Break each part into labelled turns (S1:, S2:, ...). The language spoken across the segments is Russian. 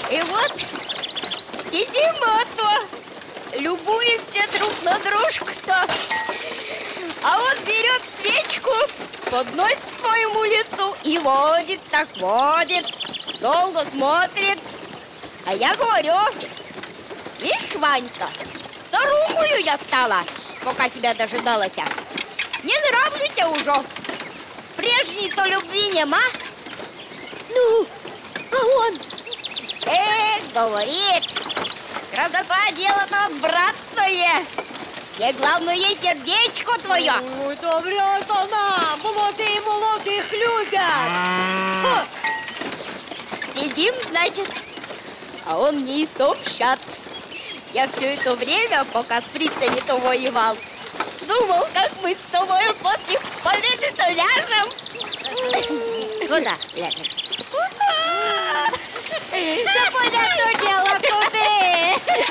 S1: И вот сидим любуемся друг на дружку-то. А он берет свечку, подносит к моему лицу и водит, так водит. Долго смотрит. А я говорю: видишь, Ванька, старухою я стала, пока тебя дожидалась. Не нравлюся уже. Прежней-то любви нема.
S2: Ну, а он?
S1: Говорит, красота дело-то обратное. Ей главное сердечко твое.
S2: Ой, добре, то нам, молодые молодых любят.
S1: Сидим, значит, а он мне и сообщат. Я все это время, пока с фрицами-то воевал, думал, как мы с тобой после победы-то ляжем.
S2: Куда ляжем? Да понятное дело, куда?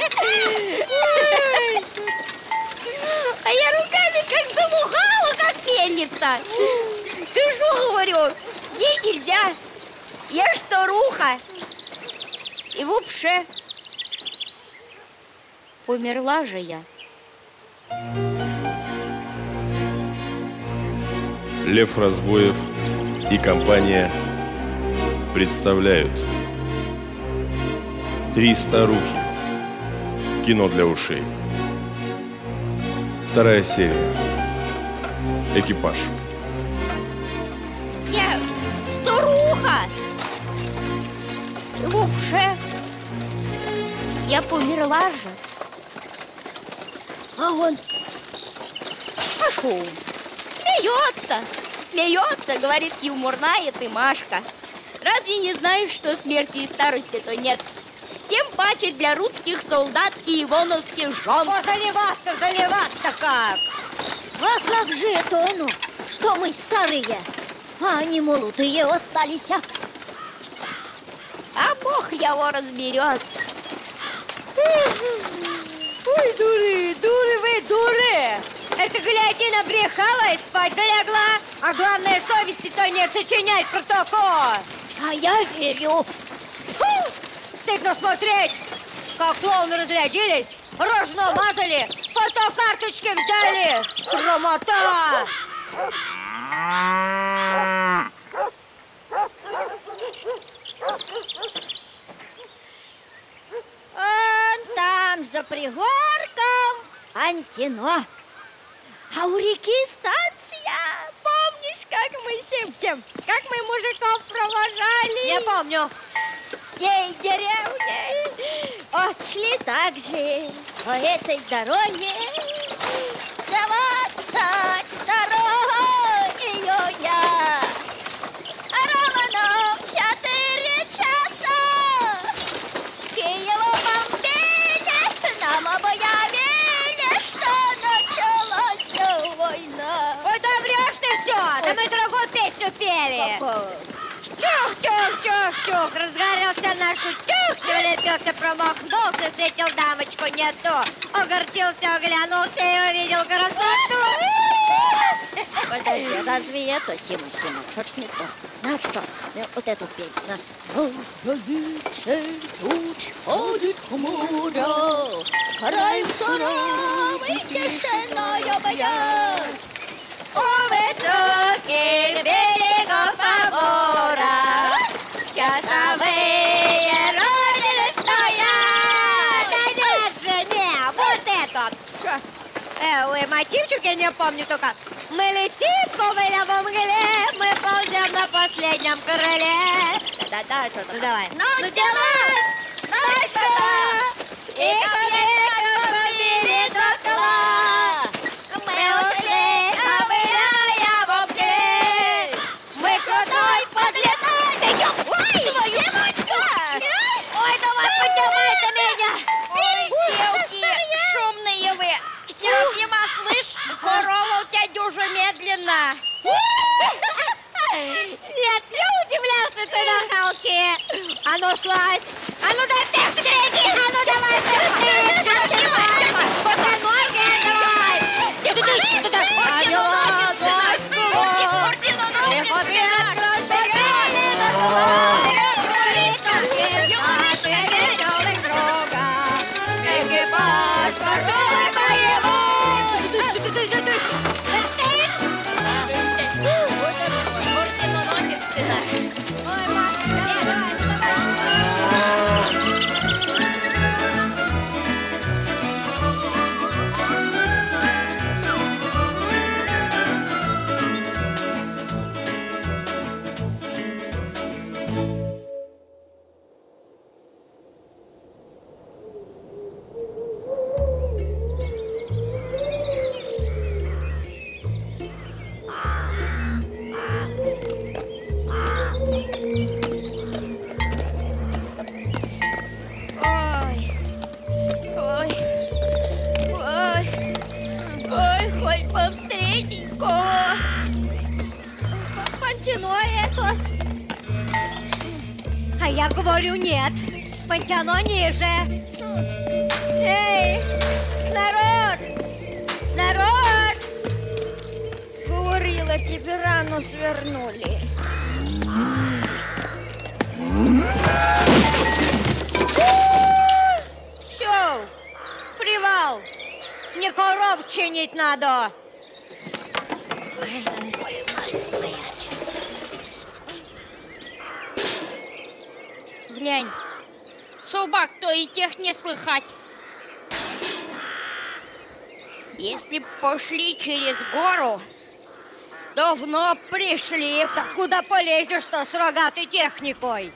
S1: А я руками как замухала, как мельница. Ты что, говорю, ей нельзя. Я ж старуха. И вообще, померла же я.
S3: Лев Разбоев и компания представляют «Три старухи». Кино для ушей. 2 серия. Экипаж.
S1: Я старуха. И вообще, я померла же.
S2: А он?
S1: А шо он? Смеется, говорит, юморная ты, Машка. Разве не знаешь, что смерти и старости-то нет? Тем паче для русских солдат и ивановских жен.
S2: О, заливать-то как? А как же это оно, что мы старые, а они молодые остались, а?
S1: А Бог его разберет.
S2: Ой, дуры вы, дуры! Это, гляди, набрехала и спать залегла. А главное, совести-то нет сочинять протокол.
S1: А я верю.
S2: Фу! Стыдно смотреть, как клоуны разрядились, рожь намазали, фотокарточки взяли. Срамота! Он там за пригорком Антино. А у реки станция. Помнишь, как мы шепчем? Как мы мужиков провожали? Я помню. Всей деревней отшли так же по этой дороге 22 я. А ровно в 4 часа Киево бомбили, нам объявили, что началась война. Ой, да врешь ты все, да мы другую песню пели. Чух, разгорелся наш утюг, прилепился, промахнулся, встретил дамочку не ту, огорчился, оглянулся и увидел красоту. Подожди, разве это, Сима, что-то не то. Знаешь что, вот эту петь, на. Туч ходит хмуря, край суровый, тишиною бьет. У высоких берегов Амура часовые родины стоят. Да нет же, не, вот это. Ой, мотивчик я не помню только. Мы летим, ковыля во мгле, мы ползем на последнем крыле. Да, что-то. Ну давай. Ну делай, ночка, и ковыля побили до кола. Мы ушли, ковыляя во мгле. Мы крутой подлетай. Ой, твою Симочка! Ой, давай, поднимай-то меня.
S1: Ой, девки, шумные вы. Серафима, слышь, корова у тебя дюжа медленно.
S2: Нет, не удивлялся ты на халке. А ну, слазь. А ну, дай пешки. А ну, давай пешки. Давай. Босоногие давай. Тихо, Ой, Маша, давай, давай.
S1: Ой, ой, ой, ой, хоть бы встретить кого.
S2: Пантено это. А я говорю нет. Пантено ниже. Эй, народ! Народ!
S1: Говорила, тебе рану свернули.
S2: Все, привал. Мне коров чинить надо.
S1: Глянь, собак-то и тех не слыхать. Если б пошли через гору, давно пришли.
S2: Так куда полезешь-то с рогатой техникой?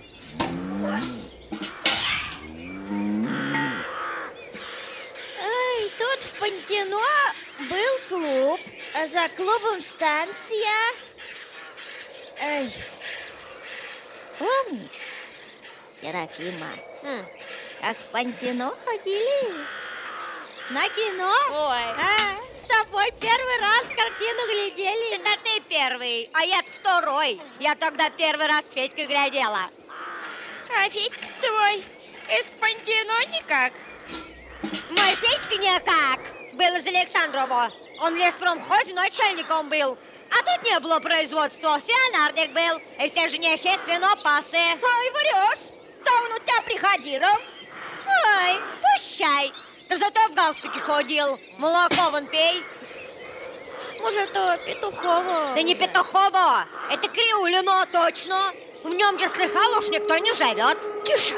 S1: Ай, тут в Пантено был клуб, а за клубом станция. Ай, помнишь, Серафима, как в Пантено ходили?
S2: На кино?
S1: Ой,
S2: С тобой первый раз картину глядели. Это ты первый, а я второй. Я тогда первый раз с Федькой глядела.
S1: а Федька твой из Пантено никак.
S2: Мой Федька никак. Был из Александрова. Он в леспромхозе начальником был. А тут не было производства. Свинарник был. И все женихи свинопасы.
S1: Ой, врешь, да он у тебя приходил.
S2: Ой, пущай. Да зато в галстуке ходил. Молоко вон пей.
S1: Может, то Петухова?
S2: Да не Петухова. Это Криулино, точно. В нем, я слыхала, уж никто не живет.
S1: Тише.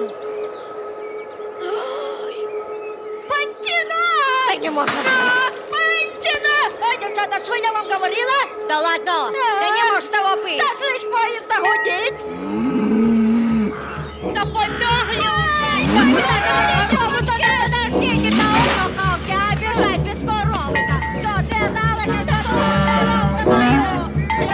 S1: Пантено!
S2: Да не может быть.
S1: Пантено! Ой, девчата, что я вам говорила?
S2: Да ладно, да не может того быть.
S1: Да слышь, поезда гудеть. Да помёгли!
S2: Подождите, кого обижать без коровы-то. Все, отвязалась, это что корову-то мою?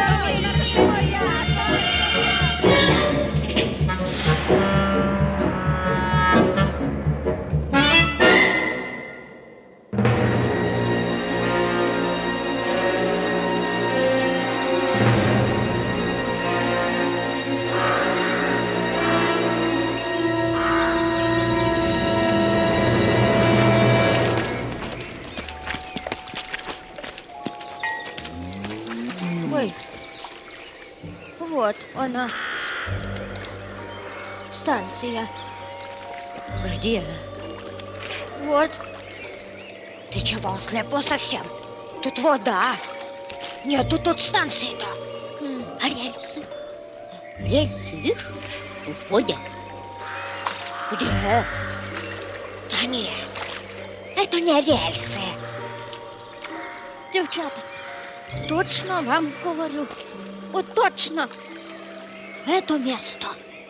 S1: Ой, вот она, станция.
S2: Где?
S1: Вот.
S2: Ты чего, ослепла совсем? Тут вода. Нету тут станции-то.
S1: А рельсы? Рельсы, видишь? В воде.
S2: Где? Да не, это не рельсы.
S1: Девчата, точно вам говорю, вот точно, это место.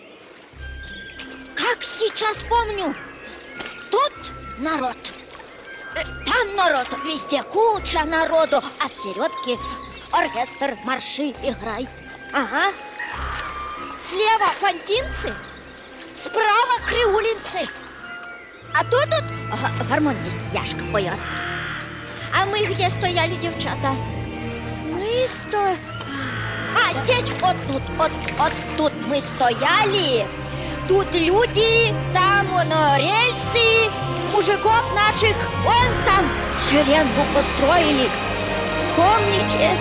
S1: Как сейчас помню, тут народ, там народ, везде куча народу, а в середке оркестр марши играет. Ага. Слева фантинцы, справа криулинцы, а тут гармонист Яшка поет. А мы где стояли, девчата? Мы А, здесь вот тут мы стояли. Тут люди, там вон рельсы, мужиков наших вон там шеренгу построили. Помните?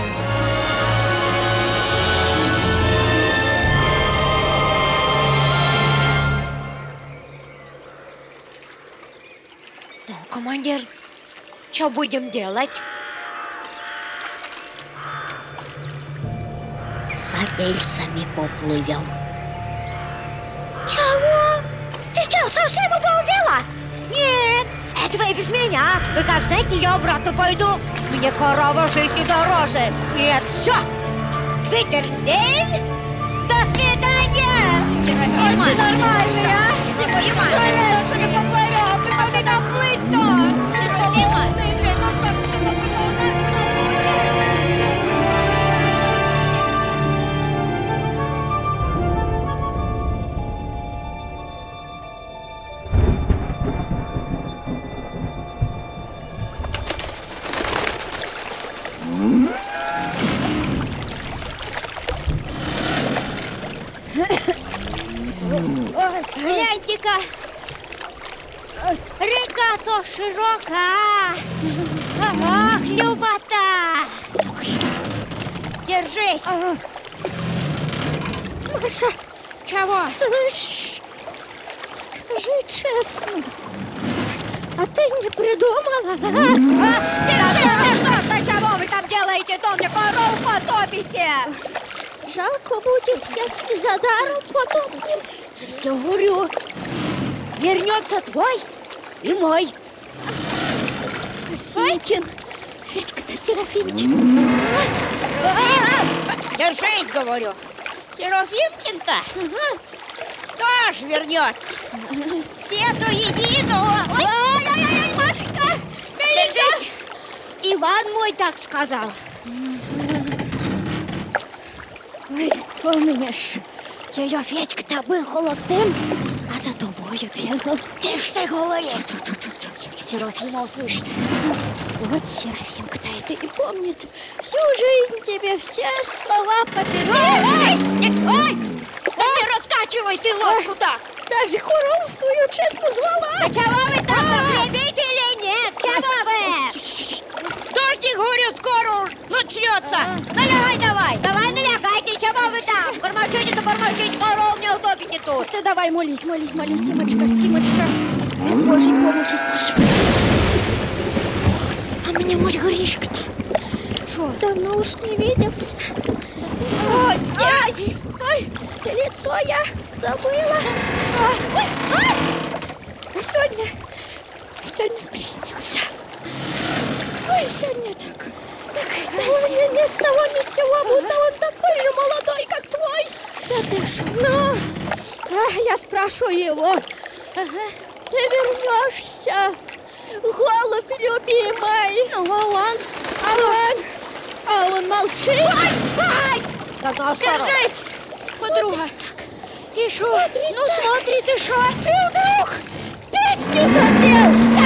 S2: Ну, командир, что будем делать?
S1: Садись. рельсами поплывем.
S2: Чего? Ты что, совсем обалдела? Нет, это вы без меня. Вы как знаете, я обратно пойду. Мне корова жизни дороже. Нет, все. Витерзель. До свидания. Ой, ты нормальная. Рельсами поплывем. Ты как там плыть-то? Гляньте-ка, река-то широка, ах, Любота! Держись!
S1: Маша,
S2: Чего?
S1: слышь, скажи честно, а ты не придумала?
S2: Держись! Чего вы там делаете? То мне корову потопите!
S1: Жалко будет, если за даром потопим.
S2: Я говорю, вернется твой и мой.
S1: Синькин, Федька-то Серафимыч.
S2: Держись, говорю. Серафимкин-то? Тоже вернется. Все до единого. Ой-ой-ой, Машенька, держись. Иван мой так сказал.
S1: Ой, помнишь, ее Федька-то был холостым, а за тобою бегал.
S2: Тише ты говори.
S1: Серафима услышит. Вот Серафимка-то это и помнит. Всю жизнь тебе все слова поперек.
S2: Ой! Да не раскачивай ты лодку так!
S1: Даже корову твою честно звала.
S2: А чего вы там гребите или нет? Чего вы? Дождик, говорю, скоро начнется. Налягай давай. Давай налягайте, чего вы там? Бормочите, корову не утопите тут.
S1: Ты давай молись, Симочка, Симочка. Без Божьей помощи, слушай. А мне муж Гришка-то.
S2: Что?
S1: Давно уж не виделся. Ой, лицо я забыла. А сегодня приснился. Ой, сегодня так того ни с того ни с сего, будто он такой же молодой, как твой. Да ты ж. Ну, я спрашиваю его. Ты вернешься, голубь любимый? А он молчит.
S2: Ай! Держись, подруга. И шо? Смотри, ты шо?
S1: И вдруг песню запел.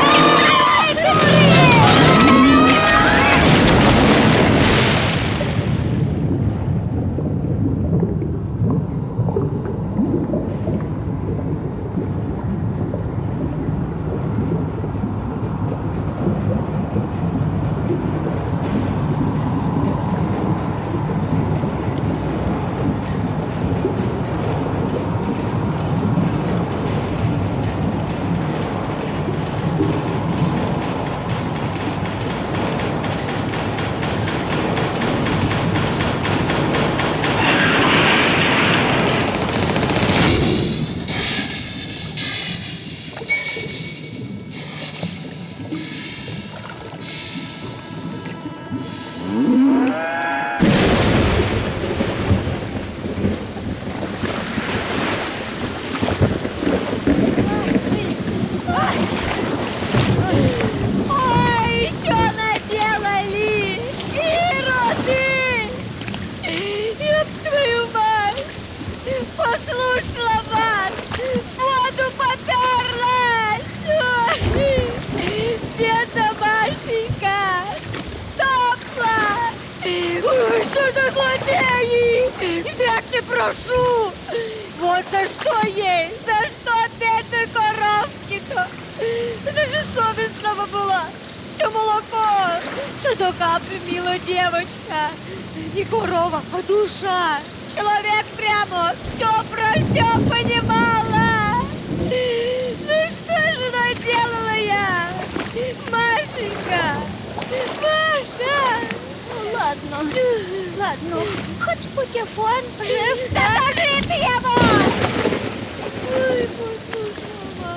S2: прошу! Вот за что ей! За что бедной коровки-то? Это же совестного была! Все молоко! Что до капли, милая девочка! Не корова, а душа! Человек прямо все про все понимала! Ну что же наделала я? Машенька! Маша!
S1: Ладно,
S2: Ну, хоть патефон жив. Да пожри ты его!
S1: Ой, послушай, мама.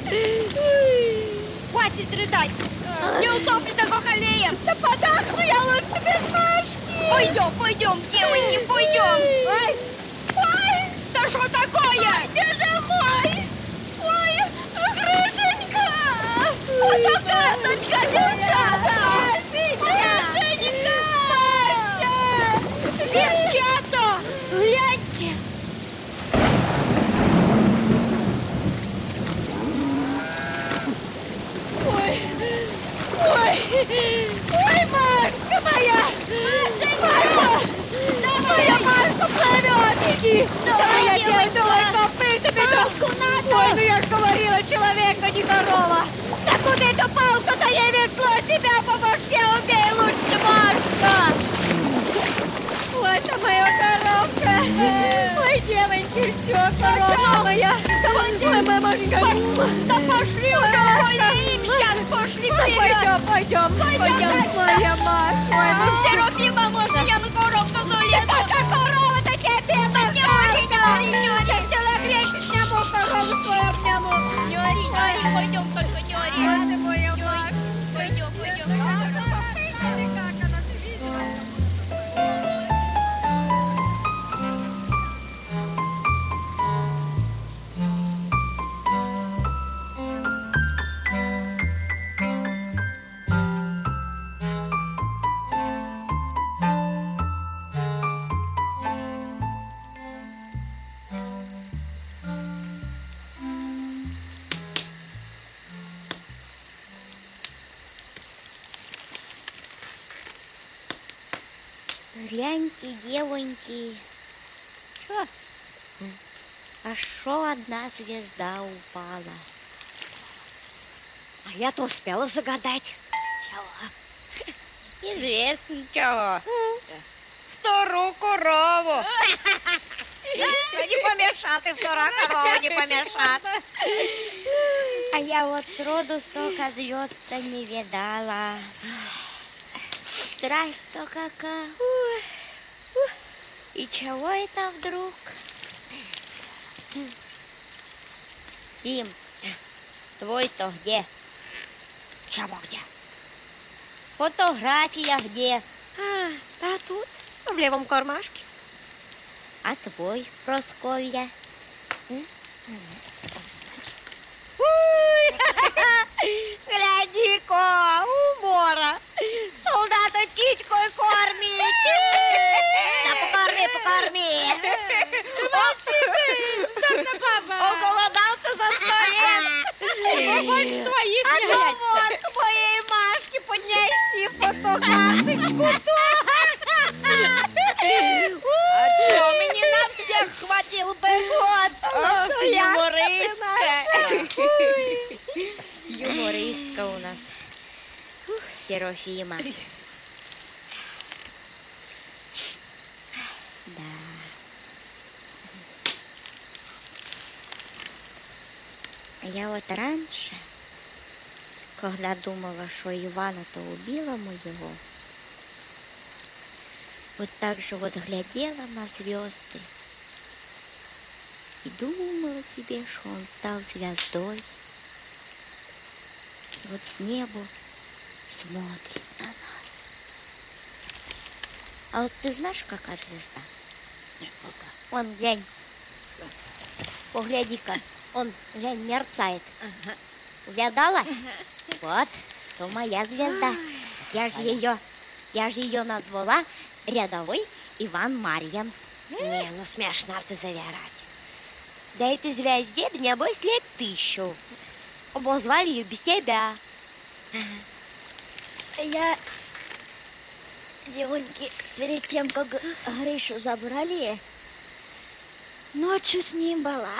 S2: Хватит рыдать.
S1: Не утопли такой колеем.
S2: Да подохну я лучше без Машки.
S1: Пойдем, девоньки, пойдем.
S2: Ой, ой,
S1: Да что такое?
S2: держи мой. Ой, Гришенька. Вот карточка, девчата. Гришенька.
S1: Девчата, гляньте.
S2: Ой, Машка моя! Машенька! Моя Машка плывет! Иди! Давай я тебе давай копытами! Ой, ну я ж говорила, человека, не корова! Да куда эту палку-то ей весло? Себя по башке убей лучше, Машка! Ой, это моя коровка! Ой, девоньки, все, корова моя! Ой, моя Машенька!
S1: Да пошли уже, Коля, сейчас пошли вперед.
S2: Пойдем, моя Машка! Ой, ну все
S1: Серафима, можно я на коровку залезу?
S2: какая корова-то тебе, Машка! Сейчас телогрейку сниму, корову свою обниму!
S1: Не ори, пойдем, только не ори.
S2: Ладно, моя Машка!
S1: Пойдем.
S4: Гляньте, девоньки. Что? А шо одна звезда упала?
S2: А я-то успела загадать.
S1: Известно чего. Вторую корову.
S2: Не помешати, втора корова, не помешати.
S4: А я вот сроду столько звезд-то не видала. Страсть-то какая. И чего это вдруг? Сим, твой-то где?
S2: Чего где?
S4: Фотография где?
S2: А тут, в левом кармашке.
S4: А твой, Просковья?
S2: Гляди-ка, умора. Солдата титькой кормить. Да покорми.
S1: Оголодался за 100 лет. Больше твоих
S2: А
S1: не
S2: то
S1: глянь.
S2: вот к моей Машке поднеси фотокарточку.
S1: А чё, мне на всех хватило бы?
S2: Вот,
S1: Ох,
S2: я
S4: Юмористка. Юмористка у нас. Серафима. Да. Я вот раньше, когда думала, что Ивана-то убила моего, вот так же вот глядела на звезды и думала себе, что он стал звездой. И вот с неба смотрит на нас. А вот ты знаешь, какая звезда? Вон, глянь. Погляди-ка. Он, глянь, мерцает. Увидала? Вот, то моя звезда. Я же ее назвала рядовой Иван Марьян.
S2: Не, ну смешно ты завирать.
S4: Да этой звезде, да небось, лет 1000. Обозвали ее без тебя.
S1: Я, девоньки, перед тем, как Гришу забрали, ночью с ним была.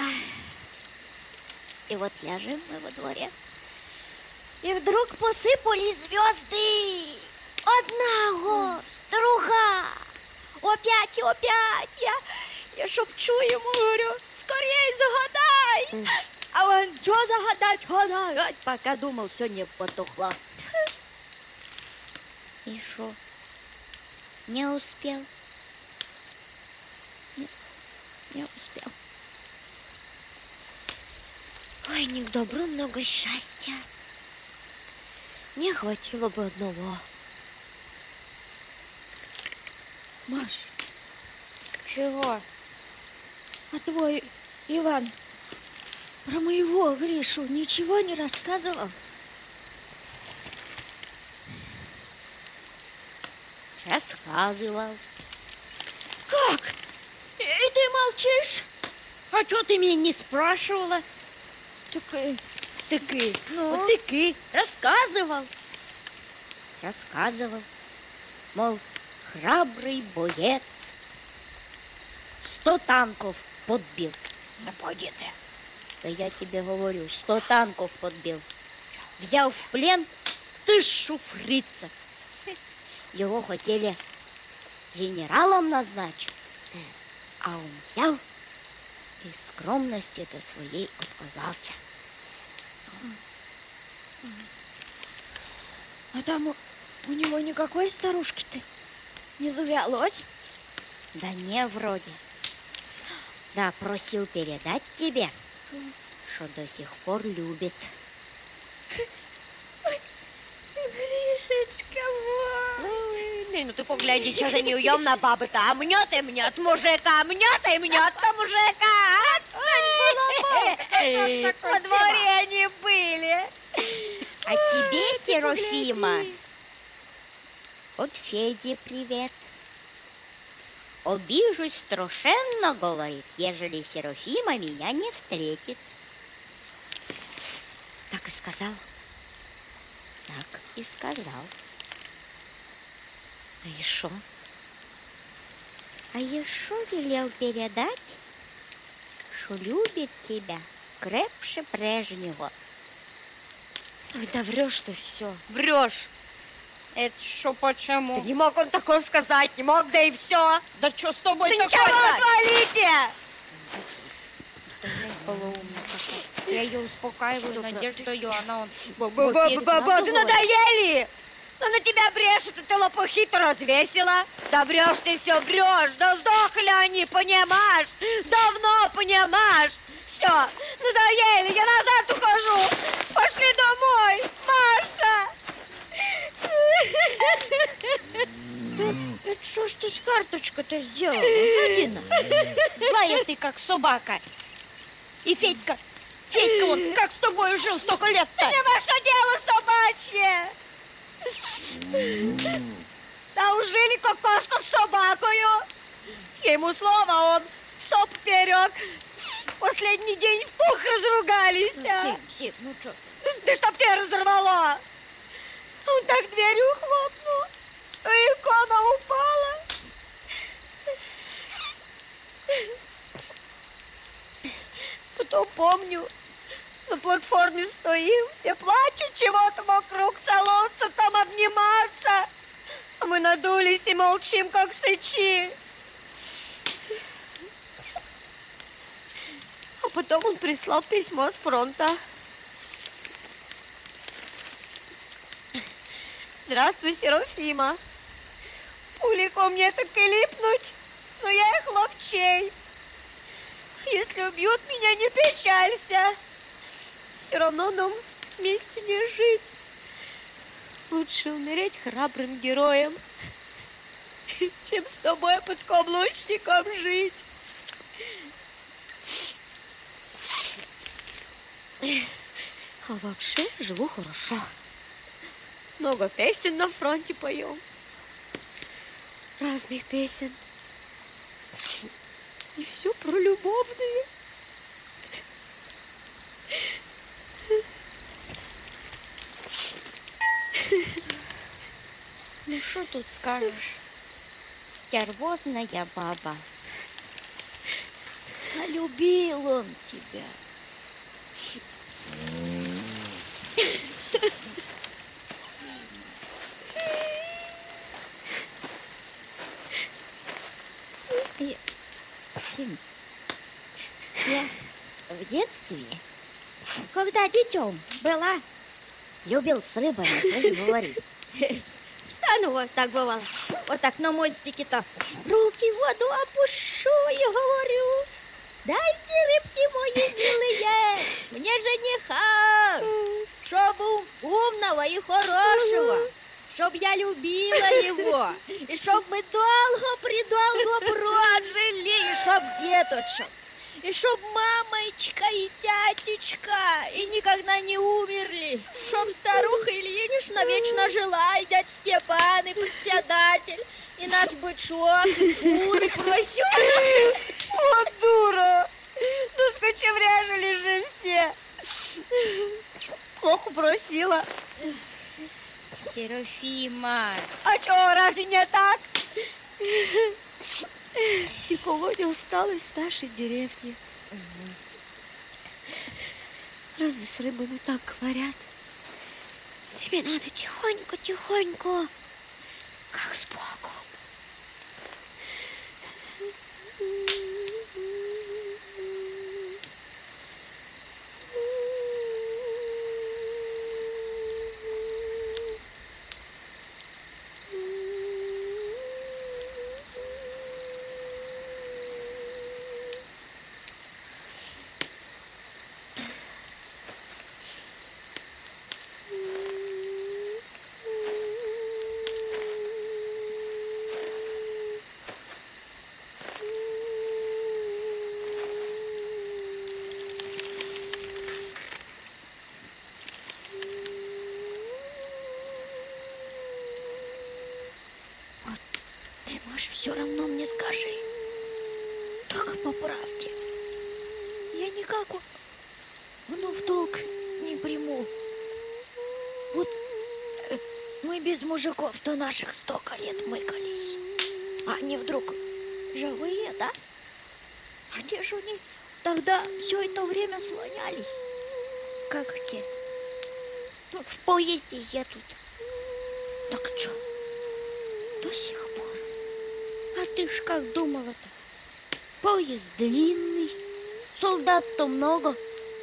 S4: И вот ляжем мы во дворе.
S1: И вдруг посыпали звезды. Одна горсть, другая. Опять и опять. Я шепчу ему, говорю, скорей загадай. А он, что загадать? Пока думал, все не потухло.
S4: И шо? Не успел. Не успел.
S2: Ой, не к добру много счастья. Не хватило бы одного.
S4: Маш,
S1: Чего?
S4: а твой Иван про моего Гришу ничего не рассказывал?
S1: Рассказывал.
S4: Как? И ты молчишь?
S1: А что ты меня не спрашивала?
S4: Так,
S1: Ну? Вот таки. Рассказывал. Мол, храбрый боец 100 танков подбил.
S2: Да поди ты.
S1: Да я тебе говорю, 100 танков подбил. Взял в плен 1000 фрицев. Его хотели генералом назначить, а он взял и скромности-то своей отказался.
S4: а там у него никакой старушки-то не завелось?
S1: Да не, вроде. Да, просил передать тебе, что до сих пор любит.
S4: Гришечка мой!
S2: Ну ты погляди, что за неуемная баба-то. А мнет и мнет мужика, мнет и мнет-то мужика. Отстань, во дворе они были.
S1: А тебе, Серафима, от Феди привет. Обижусь страшенно, говорит, ежели Серафима меня не встретит.
S2: Так и сказал.
S1: Так и сказал.
S2: А еще?
S1: А еще велел передать, что любит тебя крепше прежнего.
S2: Ой, да врешь ты все.
S1: Врешь. Это что, почему?
S2: Да не мог он такое сказать, не мог, да и все.
S1: Да что с тобой
S2: Да ничего, отвалите!
S1: Я ее успокаиваю надеждою, она он...
S2: Ты надоели! Она тебя брешет, и ты лопухи-то развесила. Да врешь ты все, врешь. Да сдохли они, понимаешь? Давно, понимаешь? Все, надоели, я назад ухожу. Пошли домой, Маша.
S4: Это что ж ты с карточкой-то сделала, Адина?
S1: Злая ты, как собака. И Федька он как с тобой жил столько лет-то?
S2: Не ваше дело собачье. Да ужили кокошку с собакою. Я ему слово, он стоп вперед. Последний день в пух разругались.
S4: Сим, ну что?
S2: Да чтоб тебя разорвало. Он так дверью хлопнул, а икона упала. Потом помню, на платформе стоим, все плачут чего-то вокруг, целуются, там обнимаются. А мы надулись и молчим, как сычи. А потом он прислал письмо с фронта. Здравствуй, Серафима. Пули ко мне так и липнуть, но я их ловчей. Если убьют меня, не печалься. Все равно нам вместе не жить. Лучше умереть храбрым героем, чем с тобой подкаблучником жить. А вообще живу хорошо. Много песен на фронте поем. Разных песен. И все про любовные.
S1: Ну что тут скажешь? Стервозная баба.
S4: А любил он тебя. Сим, я в детстве, когда детем была, любил с рыбами, слышь, говорить.
S2: А ну, вот так бывало. Вот так на мостике-то руки в воду опущу и говорю: дайте, рыбки мои милые, мне жениха, чтобы умного и хорошего, чтоб я любила его, и чтоб мы долго-предолго прожили, и чтоб деточек, и чтоб мамочка и тятечка и никогда не умерли, чтоб старуха Ильинична вечно жила, и дядь Степан, и председатель, и наш бычок, и куры, поросенок.
S1: Вот дура! Ну, скочевряжили же все. Плохо просила.
S4: Серафима.
S1: А что, разве не так? Никого не осталось в нашей деревне. Разве с рыбами так говорят? С ними надо тихонько, как с Богом. Ты, Маш, все равно мне скажи. Только по правде. Я никак в долг не приму. Вот мы без мужиков-то наших столько лет мыкались. А они вдруг живые, да? А где же они тогда все это время слонялись?
S4: Как где? Ну, в поезде едут.
S1: Так что, до сих пор?
S4: А ты ж как думала-то? Поезд длинный, солдат-то много.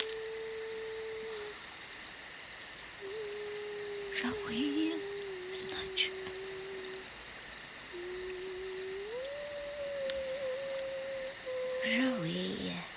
S1: Живые, значит.
S4: Живые.